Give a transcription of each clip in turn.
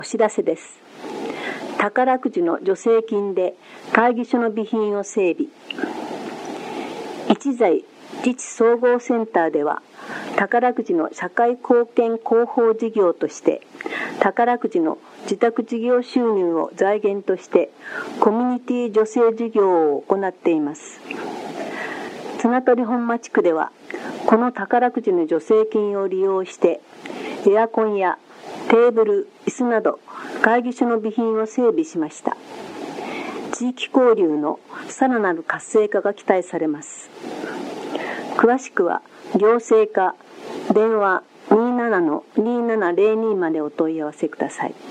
お知らせです。宝くじの助成金で会議所の備品を整備。一財自治総合センターでは、宝くじの社会貢献広報事業として、宝くじの自宅事業収入を財源としてコミュニティ助成事業を行っています。綱取本間地区では、この宝くじの助成金を利用してエアコンやテーブル、椅子など会議所の備品を整備しました。地域交流のさらなる活性化が期待されます。詳しくは行政課電話 27-2702 までお問い合わせください。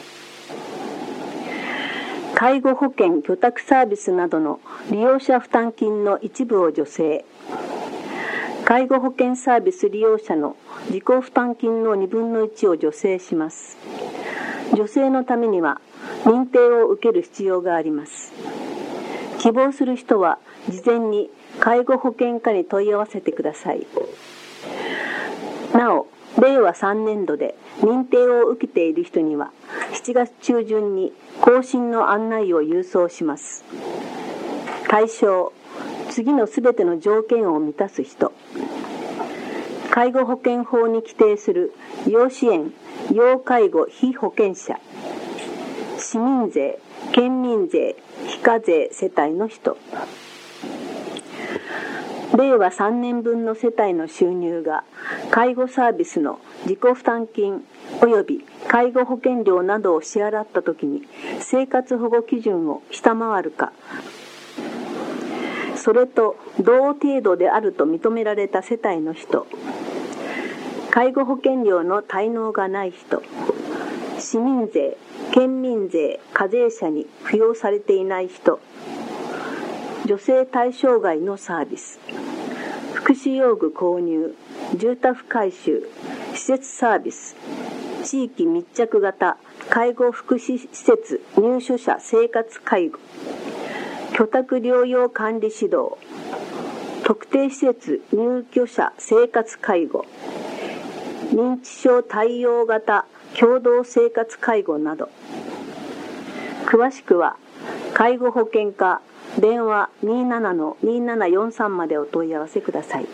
介護保険居宅サービスなどの利用者負担金の一部を助成。介護保険サービス利用者の自己負担金の2分の1を助成します。助成のためには認定を受ける必要があります。希望する人は事前に介護保険課に問い合わせてください。なお、令和3年度で認定を受けている人には7月中旬に更新の案内を郵送します。対象、次のすべての条件を満たす人。介護保険法に規定する要支援・要介護被保険者、市民税、県民税、非課税世帯の人。令和3年分の世帯の収入が介護サービスの自己負担金及び介護保険料などを支払ったときに生活保護基準を下回るか、それと同程度であると認められた世帯の人、介護保険料の滞納がない人、市民税、県民税、課税者に付与されていない人、助成対象外のサービス、福祉用具購入、住宅改修、施設サービス、地域密着型介護福祉施設入所者生活介護、居宅療養管理指導、特定施設入居者生活介護、認知症対応型共同生活介護など。詳しくは介護保険課電話 27-2743 までお問い合わせください。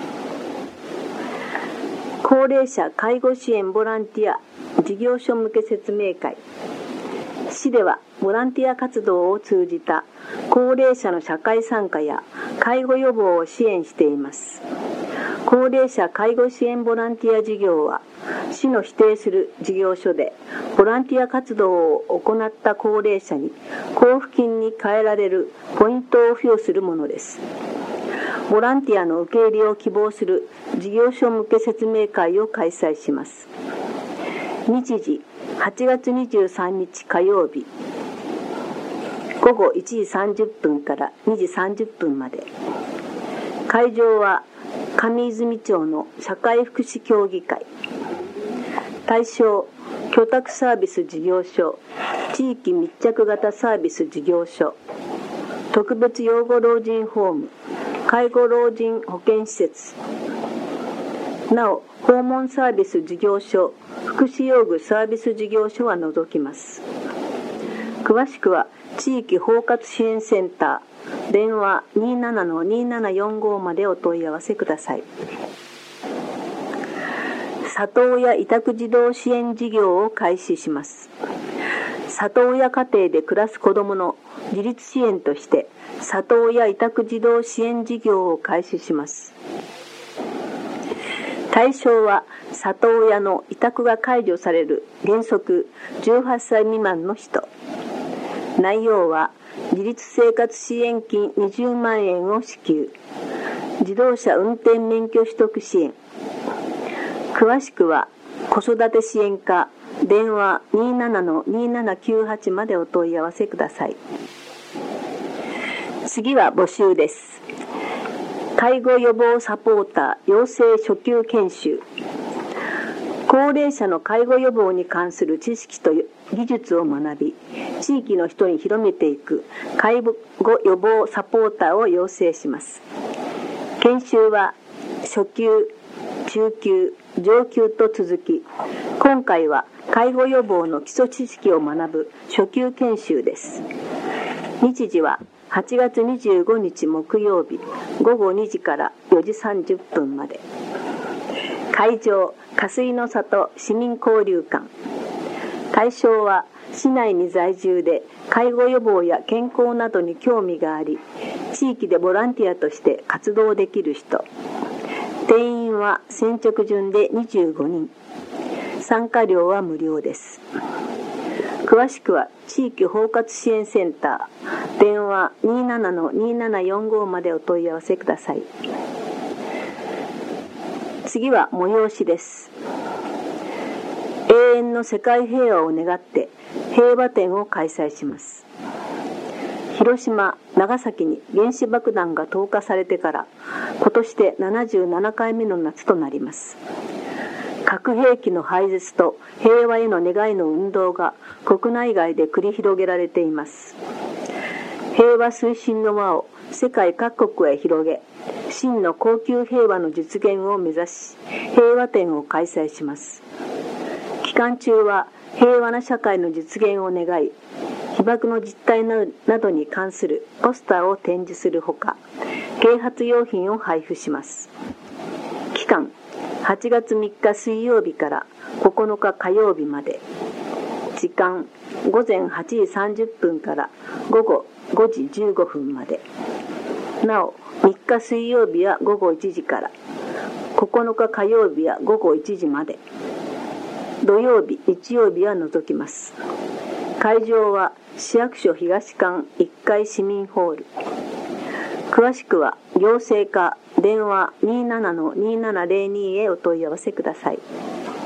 高齢者介護支援ボランティア事業所向け説明会。市ではボランティア活動を通じた高齢者の社会参加や介護予防を支援しています。高齢者介護支援ボランティア事業は、市の指定する事業所でボランティア活動を行った高齢者に交付金に換えられるポイントを付与するものです。ボランティアの受け入れを希望する事業所向け説明会を開催します。日時8月23日火曜日、午後1時30分から2時30分まで。会場は上泉町の社会福祉協議会。対象、居宅サービス事業所、地域密着型サービス事業所、特別養護老人ホーム、介護老人保健施設。なお、訪問サービス事業所、福祉用具サービス事業所は除きます。詳しくは地域包括支援センター電話 27-2745 までお問い合わせください。里親委託児童支援事業を開始します。里親家庭で暮らす子どもの自立支援として里親委託児童支援事業を開始します。対象は里親の委託が解除される原則18歳未満の人。内容は自立生活支援金20万円を支給、自動車運転免許取得支援。詳しくは子育て支援課電話 27-2798 までお問い合わせください。次は募集です。介護予防サポーター養成初級研修。高齢者の介護予防に関する知識と技術を学び、地域の人に広めていく介護予防サポーターを養成します。研修は初級、中級、上級と続き、 今回は介護予防の基礎知識を学ぶ初級研修です。日時は8月25日木曜日午後2時から4時30分まで。会場、香水の里市民交流館。対象は市内に在住で介護予防や健康などに興味があり、地域でボランティアとして活動できる人。定員は先着順で25人。参加料は無料です。詳しくは地域包括支援センター電話 27-2745 までお問い合わせください。次は催しです。永遠の世界平和を願って平和展を開催します。広島、長崎に原子爆弾が投下されてから今年で77回目の夏となります。核兵器の廃絶と平和への願いの運動が国内外で繰り広げられています。平和推進の輪を世界各国へ広げ、真の恒久平和の実現を目指し、平和展を開催します。期間中は平和な社会の実現を願い、被爆の実態などに関するポスターを展示するほか、啓発用品を配布します。期間8月3日水曜日から9日火曜日まで。時間午前8時30分から午後5時15分まで。なお3日水曜日は午後1時から9日火曜日は午後1時まで。土曜日日曜日は除きます。会場は市役所東館1階市民ホール。詳しくは行政課電話 27-2702 へお問い合わせください。